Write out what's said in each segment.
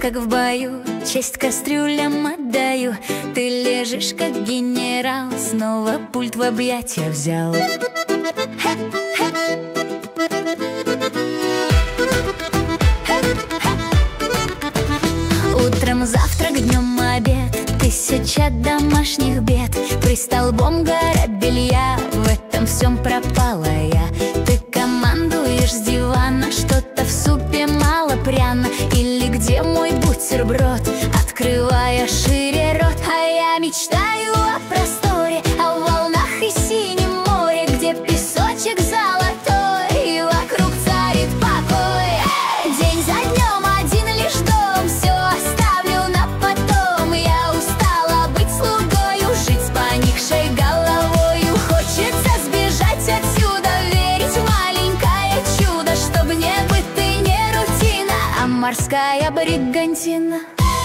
как в бою, честь кастрюлям отдаю. Ты лежишь, как генерал, снова пульт в объятия взял. Утром завтрак, днем обед, 1000 домашних бед. Пристолбом гора белья, в этом всем пропала я. Ты командуешь с дивана, что-то в супе мало пряно. Или где мой бутерброд, открывая шире рот. А я мечтаю о просторе, о волнах и синем море, где песочек золотой и вокруг царит покой. День за днем один лишь дом, все оставлю на потом. Я устала быть слугою, жить с поникшей головою. Хочется сбежать отсюда, верить в маленькое чудо, чтоб не быт и не рутина, а морская бригантина.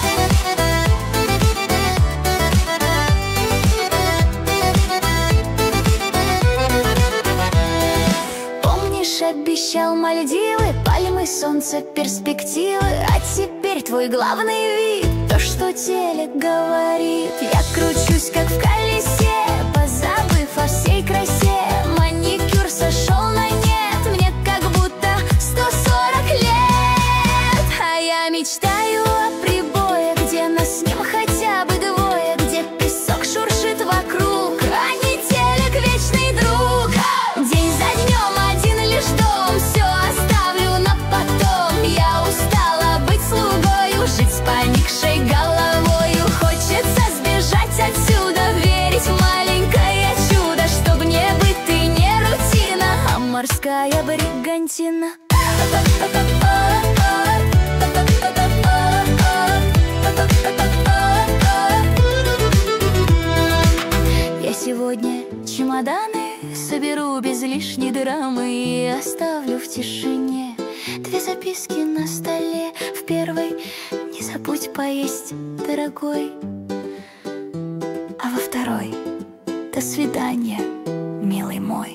Обещал Мальдивы, пальмы, солнце, перспективы. А теперь твой главный вид, то, что телек говорит. Я кручусь, как в колесе, позабыв о всей красе. Маникюр сошел на нет, мне как будто 140 лет. А я мечтаю о прибое, где нас с ним хотя бы двое, где песок шуршит вокруг, а не телек вечный друг. День за днем один лишь дом, все оставлю на потом. Я устала быть слугою, жить с поникшей головою. Хочется сбежать отсюда, верить в маленькое чудо, чтоб не быт и не рутина, а морская бригантина. Я сегодня чемоданы соберу без лишней драмы и оставлю в тишине 2 записки на столе. В первой: не забудь поесть, дорогой. А во второй: до свидания, милый мой.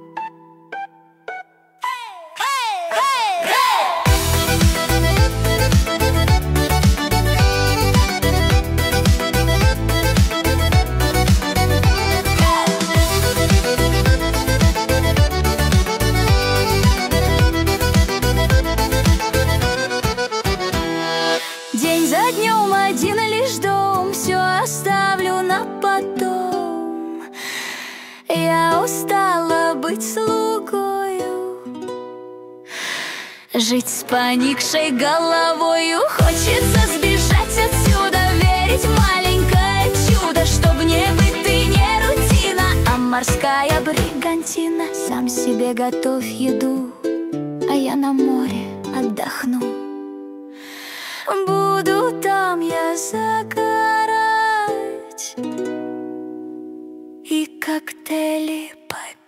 День за днем один лишь дом, все оставлю на потом. Я устала быть слугою, жить с поникшей головою. Хочется сбежать отсюда, верить в маленькое чудо, чтоб не быт и не рутина, а морская бригантина. Сам себе готовь еду, а я на море отдохну. Буду там я загорать и коктейли попить.